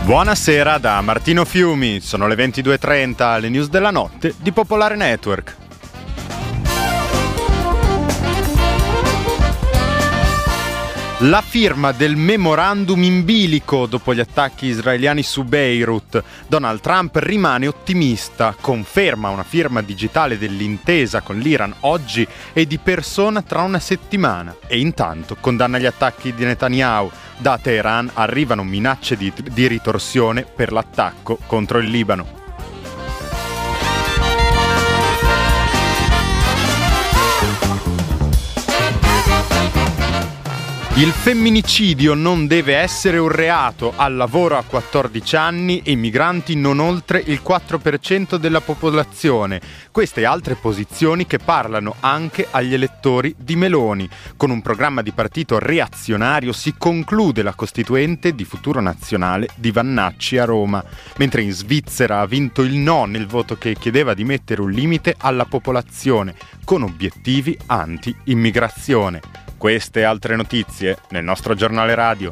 Buonasera da Martino Fiumi, sono le 22:30, le news della notte di Popolare Network. La firma del memorandum in bilico dopo gli attacchi israeliani su Beirut. Donald Trump rimane ottimista, conferma una firma digitale dell'intesa con l'Iran oggi e di persona tra una settimana e intanto condanna gli attacchi di Netanyahu. Da Teheran arrivano minacce di ritorsione per l'attacco contro il Libano. Il femminicidio non deve essere un reato, al lavoro a 14 anni e migranti non oltre il 4% della popolazione. Queste e altre posizioni che parlano anche agli elettori di Meloni. Con un programma di partito reazionario si conclude la costituente di Futuro Nazionale di Vannacci a Roma, mentre in Svizzera ha vinto il no nel voto che chiedeva di mettere un limite alla popolazione con obiettivi anti-immigrazione. Queste e altre notizie nel nostro giornale radio.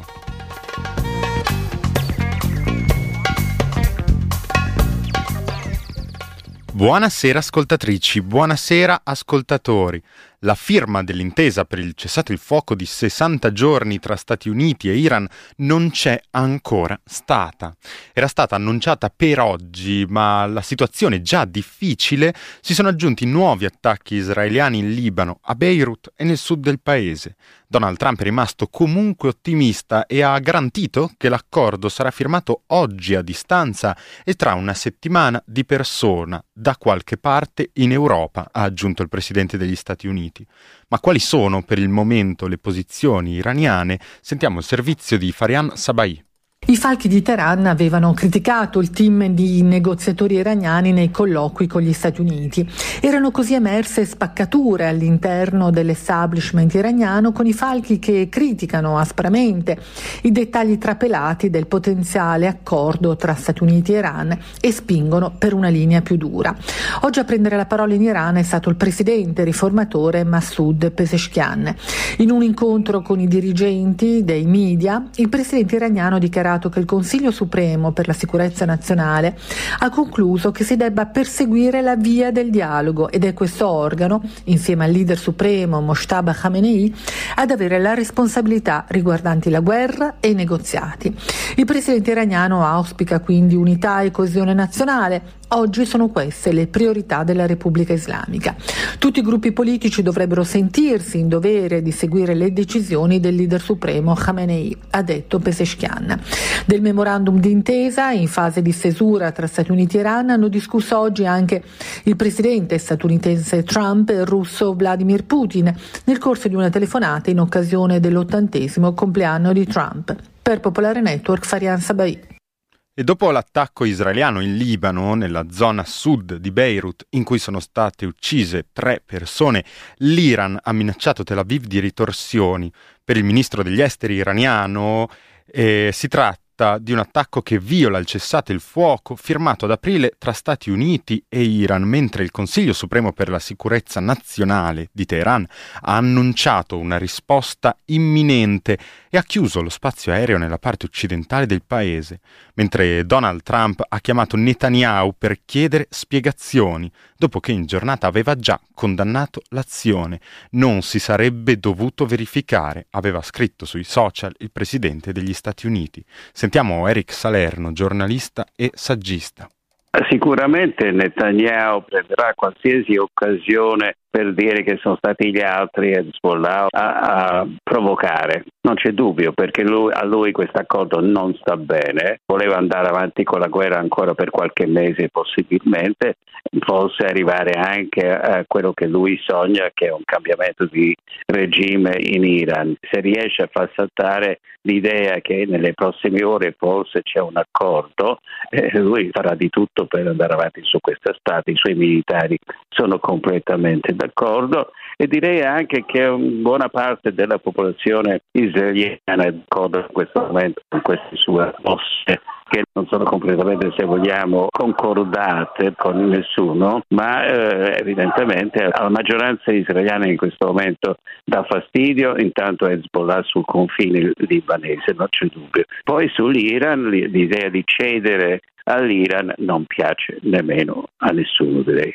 Buonasera ascoltatrici, buonasera ascoltatori. La firma dell'intesa per il cessato il fuoco di 60 giorni tra Stati Uniti e Iran non c'è ancora stata. Era stata annunciata per oggi, ma la situazione è già difficile. Si sono aggiunti nuovi attacchi israeliani in Libano, a Beirut e nel sud del paese. Donald Trump è rimasto comunque ottimista e ha garantito che l'accordo sarà firmato oggi a distanza e tra una settimana di persona da qualche parte in Europa, ha aggiunto il presidente degli Stati Uniti. Ma quali sono per il momento le posizioni iraniane? Sentiamo il servizio di Farian Sabai. I falchi di Teheran avevano criticato il team di negoziatori iraniani nei colloqui con gli Stati Uniti. Erano così emerse spaccature all'interno dell'establishment iraniano, con i falchi che criticano aspramente i dettagli trapelati del potenziale accordo tra Stati Uniti e Iran e spingono per una linea più dura. Oggi a prendere la parola in Iran è stato il presidente riformatore Masoud Pezeshkian. In un incontro con i dirigenti dei media, il presidente iraniano ha dichiarato che il Consiglio Supremo per la Sicurezza Nazionale ha concluso che si debba perseguire la via del dialogo ed è questo organo, insieme al leader supremo Mojtaba Khamenei, ad avere la responsabilità riguardanti la guerra e i negoziati. Il presidente iraniano auspica quindi unità e coesione nazionale. Oggi sono queste le priorità della Repubblica Islamica. Tutti i gruppi politici dovrebbero sentirsi in dovere di seguire le decisioni del leader supremo Khamenei, ha detto Pezeshkian. Del memorandum d'intesa in fase di stesura tra Stati Uniti e Iran hanno discusso oggi anche il presidente statunitense Trump e il russo Vladimir Putin nel corso di una telefonata in occasione dell'80° compleanno di Trump. Per Popolare Network, Farian Sabai. E dopo l'attacco israeliano in Libano, nella zona sud di Beirut, in cui sono state uccise 3 persone, l'Iran ha minacciato Tel Aviv di ritorsioni. Per il ministro degli esteri iraniano si tratta di un attacco che viola il cessate il fuoco firmato ad aprile tra Stati Uniti e Iran, mentre il Consiglio Supremo per la Sicurezza Nazionale di Teheran ha annunciato una risposta imminente e ha chiuso lo spazio aereo nella parte occidentale del paese, mentre Donald Trump ha chiamato Netanyahu per chiedere spiegazioni, dopo che in giornata aveva già condannato l'azione. Non si sarebbe dovuto verificare, aveva scritto sui social il presidente degli Stati Uniti. Sentiamo Eric Salerno, giornalista e saggista. Sicuramente Netanyahu prenderà qualsiasi occasione per dire che sono stati gli altri e Hezbollah a provocare. Non c'è dubbio, perché a lui questo accordo non sta bene. Voleva andare avanti con la guerra ancora per qualche mese possibilmente, forse arrivare anche a quello che lui sogna, che è un cambiamento di regime in Iran. Se riesce a far saltare l'idea che nelle prossime ore forse c'è un accordo, lui farà di tutto per andare avanti su questa strada. I suoi militari sono completamente d'accordo e direi anche che buona parte della popolazione israeliana è d'accordo in questo momento con queste sue mosse che non sono completamente, se vogliamo, concordate con nessuno, ma evidentemente alla maggioranza israeliana in questo momento dà fastidio, intanto Hezbollah sul confine libanese, non c'è dubbio. Poi sull'Iran l'idea di cedere all'Iran non piace nemmeno a nessuno, direi.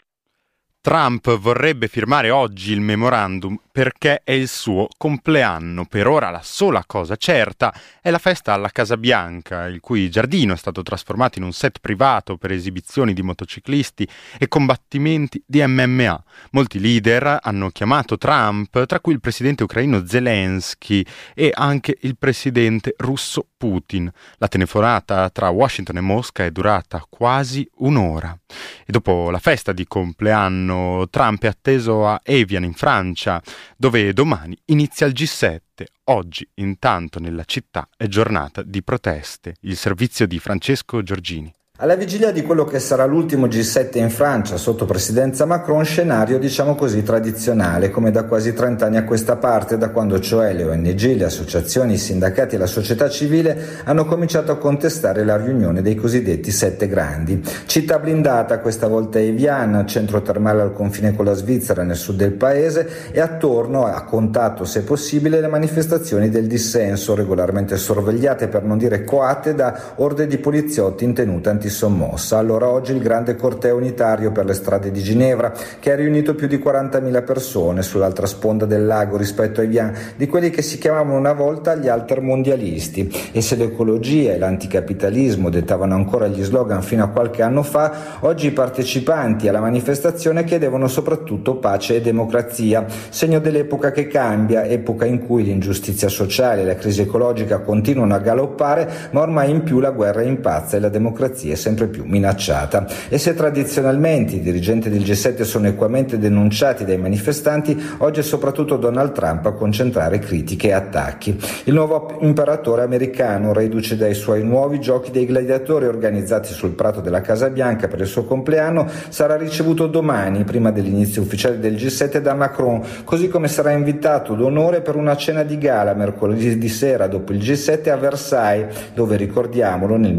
Trump vorrebbe firmare oggi il memorandum perché è il suo compleanno. Per ora la sola cosa certa è la festa alla Casa Bianca, il cui giardino è stato trasformato in un set privato per esibizioni di motociclisti e combattimenti di MMA. Molti leader hanno chiamato Trump, tra cui il presidente ucraino Zelensky e anche il presidente russo Putin. La telefonata tra Washington e Mosca è durata quasi un'ora. E dopo la festa di compleanno, Trump è atteso a Evian in Francia, dove domani inizia il G7. Oggi, intanto, nella città è giornata di proteste. Il servizio di Francesco Giorgini. Alla vigilia di quello che sarà l'ultimo G7 in Francia sotto presidenza Macron, scenario diciamo così tradizionale, come da quasi 30 anni a questa parte, da quando cioè le ONG, le associazioni, i sindacati e la società civile hanno cominciato a contestare la riunione dei cosiddetti 7 grandi. Città blindata, questa volta Evian, centro termale al confine con la Svizzera nel sud del paese, e attorno ha contato, se possibile, le manifestazioni del dissenso, regolarmente sorvegliate, per non dire coate, da orde di poliziotti in tenuta antisommossa. Allora oggi il grande corteo unitario per le strade di Ginevra, che ha riunito più di 40.000 persone sull'altra sponda del lago rispetto a Evian, di quelli che si chiamavano una volta gli altermondialisti. E se l'ecologia e l'anticapitalismo dettavano ancora gli slogan fino a qualche anno fa, oggi i partecipanti alla manifestazione chiedevano soprattutto pace e democrazia, segno dell'epoca che cambia, epoca in cui l'ingiustizia sociale e la crisi ecologica continuano a galoppare, ma ormai in più la guerra impazza e la democrazia è sempre più minacciata. E se tradizionalmente i dirigenti del G7 sono equamente denunciati dai manifestanti, oggi è soprattutto Donald Trump a concentrare critiche e attacchi. Il nuovo imperatore americano, reduce dai suoi nuovi giochi dei gladiatori organizzati sul prato della Casa Bianca per il suo compleanno, sarà ricevuto domani, prima dell'inizio ufficiale del G7, da Macron, così come sarà invitato d'onore per una cena di gala mercoledì di sera dopo il G7 a Versailles, dove, ricordiamolo, nel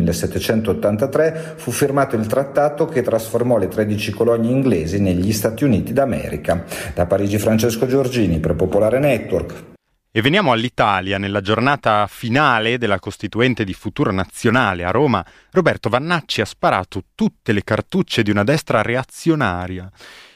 1783 fu firmato il trattato che trasformò le 13 colonie inglesi negli Stati Uniti d'America. Da Parigi Francesco Giorgini per Popolare Network. E veniamo all'Italia. Nella giornata finale della Costituente di Futuro Nazionale a Roma, Roberto Vannacci ha sparato tutte le cartucce di una destra reazionaria.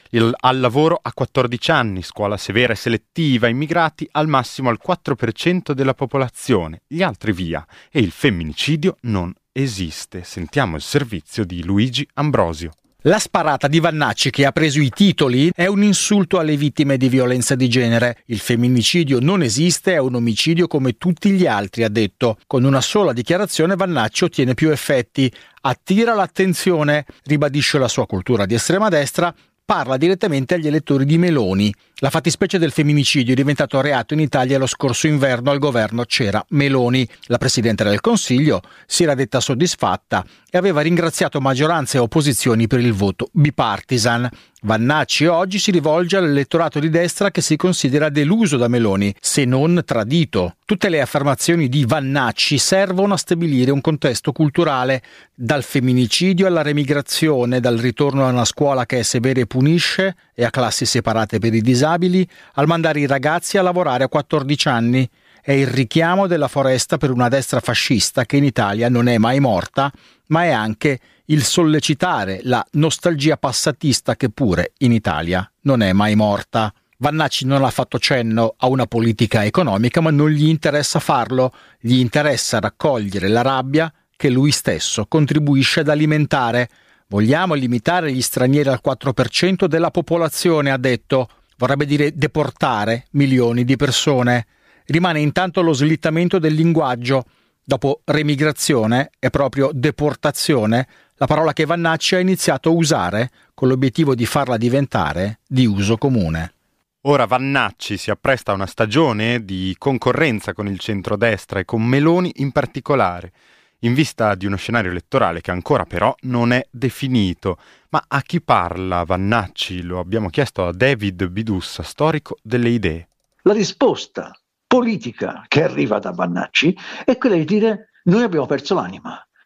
Al lavoro a 14 anni, scuola severa e selettiva, immigrati al massimo al 4% della popolazione, gli altri via, e il femminicidio non esiste. Sentiamo il servizio di Luigi Ambrosio. La sparata di Vannacci, che ha preso i titoli, è un insulto alle vittime di violenza di genere. Il femminicidio non esiste, è un omicidio come tutti gli altri, ha detto. Con una sola dichiarazione Vannacci ottiene più effetti. Attira l'attenzione, ribadisce la sua cultura di estrema destra, parla direttamente agli elettori di Meloni. La fattispecie del femminicidio è diventato reato in Italia lo scorso inverno, al governo c'era Meloni. La Presidente del Consiglio si era detta soddisfatta e aveva ringraziato maggioranza e opposizioni per il voto bipartisan. Vannacci oggi si rivolge all'elettorato di destra che si considera deluso da Meloni, se non tradito. Tutte le affermazioni di Vannacci servono a stabilire un contesto culturale, dal femminicidio alla remigrazione, dal ritorno a una scuola che è severa e punisce e a classi separate per i disabili, al mandare i ragazzi a lavorare a 14 anni. È il richiamo della foresta per una destra fascista che in Italia non è mai morta, ma è anche il sollecitare la nostalgia passatista che pure in Italia non è mai morta. Vannacci non ha fatto cenno a una politica economica, ma non gli interessa farlo. Gli interessa raccogliere la rabbia che lui stesso contribuisce ad alimentare. Vogliamo limitare gli stranieri al 4% della popolazione, ha detto. Vorrebbe dire deportare milioni di persone. Rimane intanto lo slittamento del linguaggio. Dopo remigrazione è proprio deportazione la parola che Vannacci ha iniziato a usare con l'obiettivo di farla diventare di uso comune. Ora Vannacci si appresta a una stagione di concorrenza con il centrodestra e con Meloni in particolare, in vista di uno scenario elettorale che ancora però non è definito. Ma a chi parla Vannacci? Lo abbiamo chiesto a David Bidussa, storico delle idee. La risposta politica che arriva da Vannacci è quella di dire: noi abbiamo perso l'anima,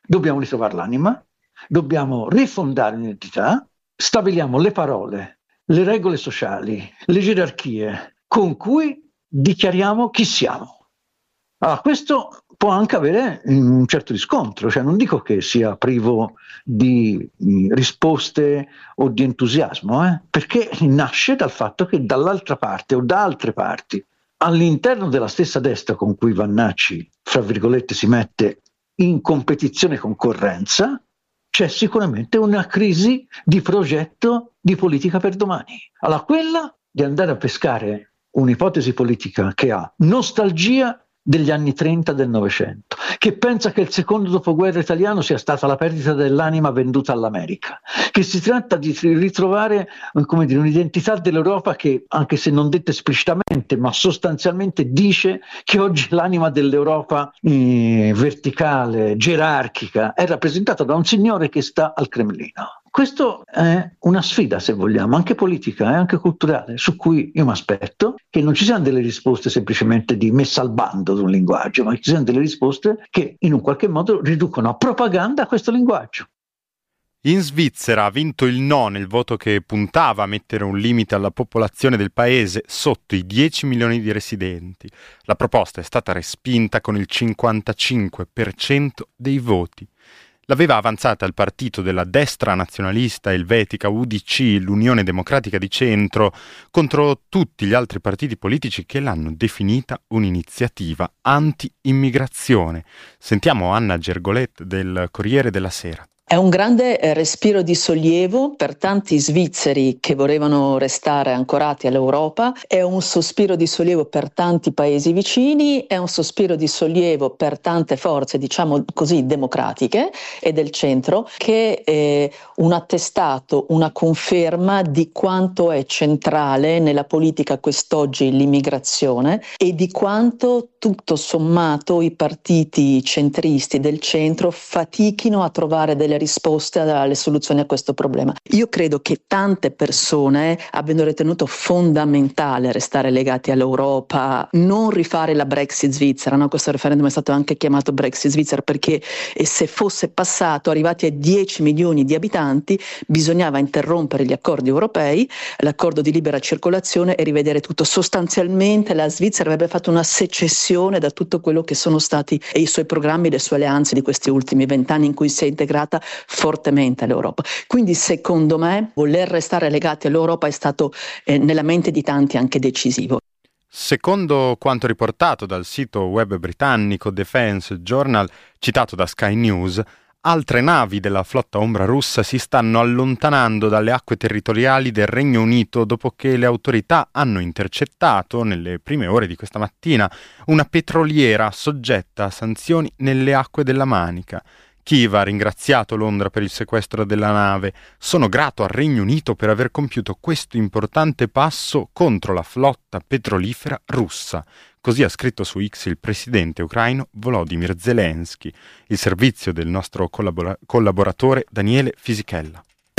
dobbiamo ritrovare l'anima, dobbiamo rifondare l'identità, stabiliamo le parole, le regole sociali, le gerarchie con cui dichiariamo chi siamo. Allora, questo può anche avere un certo riscontro, cioè non dico che sia privo di risposte o di entusiasmo, perché nasce dal fatto che dall'altra parte o da altre parti, all'interno della stessa destra con cui Vannacci, fra virgolette, si mette in competizione e concorrenza, c'è sicuramente una crisi di progetto di politica per domani. Allora, quella di andare a pescare un'ipotesi politica che ha nostalgia degli anni 30 del Novecento, che pensa che il secondo dopoguerra italiano sia stata la perdita dell'anima venduta all'America, che si tratta di ritrovare, come dire, un'identità dell'Europa che, anche se non detta esplicitamente, ma sostanzialmente dice che oggi l'anima dell'Europa verticale, gerarchica, è rappresentata da un signore che sta al Cremlino. Questo è una sfida, se vogliamo, anche politica e anche culturale, su cui io mi aspetto che non ci siano delle risposte semplicemente di messa al bando di un linguaggio, ma che ci siano delle risposte che in un qualche modo riducono a propaganda questo linguaggio. In Svizzera ha vinto il no nel voto che puntava a mettere un limite alla popolazione del paese sotto i 10 milioni di residenti. La proposta è stata respinta con il 55% dei voti. L'aveva avanzata il partito della destra nazionalista elvetica UDC, l'Unione Democratica di Centro, contro tutti gli altri partiti politici che l'hanno definita un'iniziativa anti-immigrazione. Sentiamo Anna Gergolet del Corriere della Sera. È un grande respiro di sollievo per tanti svizzeri che volevano restare ancorati all'Europa, è un sospiro di sollievo per tanti paesi vicini, è un sospiro di sollievo per tante forze, diciamo così, democratiche e del centro, che è un attestato, una conferma di quanto è centrale nella politica quest'oggi l'immigrazione e di quanto tutto sommato i partiti centristi del centro fatichino a trovare delle risposte alle soluzioni a questo problema. Io credo che tante persone abbiano ritenuto fondamentale restare legati all'Europa, non rifare la Brexit svizzera, no? Questo referendum è stato anche chiamato Brexit svizzera perché se fosse passato, arrivati a 10 milioni di abitanti, bisognava interrompere gli accordi europei, l'accordo di libera circolazione e rivedere tutto. Sostanzialmente la Svizzera avrebbe fatto una secessione da tutto quello che sono stati i suoi programmi, le sue alleanze di questi ultimi 20 anni in cui si è integrata fortemente all'Europa. Quindi secondo me voler restare legati all'Europa è stato nella mente di tanti anche decisivo. Secondo quanto riportato dal sito web britannico Defense Journal, citato da Sky News, altre navi della flotta ombra russa si stanno allontanando dalle acque territoriali del Regno Unito dopo che le autorità hanno intercettato, nelle prime ore di questa mattina, una petroliera soggetta a sanzioni nelle acque della Manica. Kiev ha ringraziato Londra per il sequestro della nave. Sono grato al Regno Unito per aver compiuto questo importante passo contro la flotta petrolifera russa. Così ha scritto su X il presidente ucraino Volodymyr Zelensky. Il servizio del nostro collaboratore Daniele Fisichella.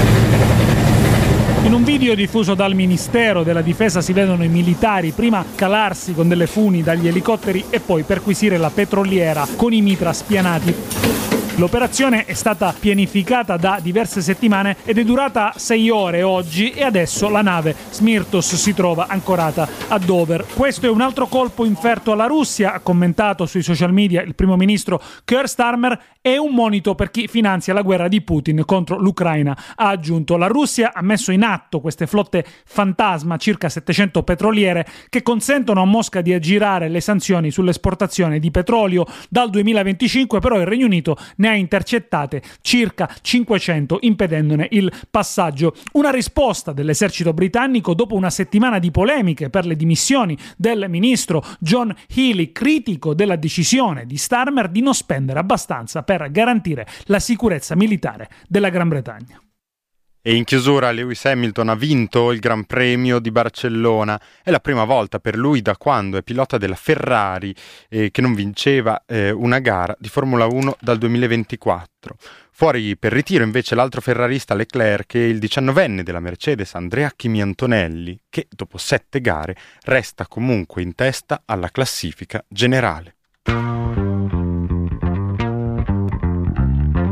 In un video diffuso dal Ministero della Difesa si vedono i militari prima calarsi con delle funi dagli elicotteri e poi perquisire la petroliera con i mitra spianati. L'operazione è stata pianificata da diverse settimane ed è durata 6 ore oggi e adesso la nave Smirtos si trova ancorata a Dover. Questo è un altro colpo inferto alla Russia, ha commentato sui social media il primo ministro Keir Starmer, è un monito per chi finanzia la guerra di Putin contro l'Ucraina. Ha aggiunto: la Russia ha messo in atto queste flotte fantasma, circa 700 petroliere, che consentono a Mosca di aggirare le sanzioni sull'esportazione di petrolio. Dal 2025 però il Regno Unito ne ha intercettate circa 500, impedendone il passaggio. Una risposta dell'esercito britannico dopo una settimana di polemiche per le dimissioni del ministro John Healey, critico della decisione di Starmer di non spendere abbastanza per garantire la sicurezza militare della Gran Bretagna. E in chiusura Lewis Hamilton ha vinto il Gran Premio di Barcellona. È la prima volta per lui da quando è pilota della Ferrari che non vinceva una gara di Formula 1 dal 2024. Fuori per ritiro invece l'altro ferrarista Leclerc e il 19enne della Mercedes Andrea Kimi Antonelli, che dopo 7 gare resta comunque in testa alla classifica generale.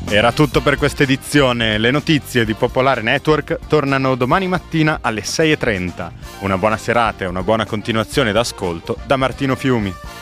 Era tutto per questa edizione. Le notizie di Popolare Network tornano domani mattina alle 6:30. Una buona serata e una buona continuazione d'ascolto da Martino Fiumi.